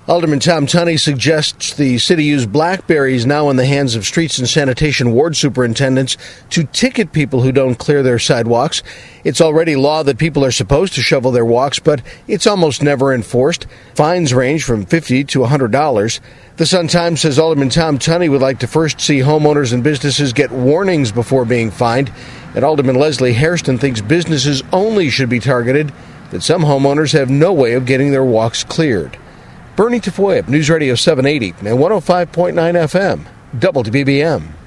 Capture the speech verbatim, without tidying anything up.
Alderman Tom Tunney suggests the city use BlackBerries now in the hands of streets and sanitation ward superintendents to ticket people who don't clear their sidewalks. It's already law that people are supposed to shovel their walks, but it's almost never enforced. Fines range from fifty dollars to one hundred dollars. The Sun-Times says Alderman Tom Tunney would like to first see homeowners and businesses get warnings before being fined. And Alderman Leslie Hairston thinks businesses only should be targeted, that some homeowners have no way of getting their walks cleared. Bernie Tafoya, News Radio seven eighty and one oh five point nine F M, W B B M.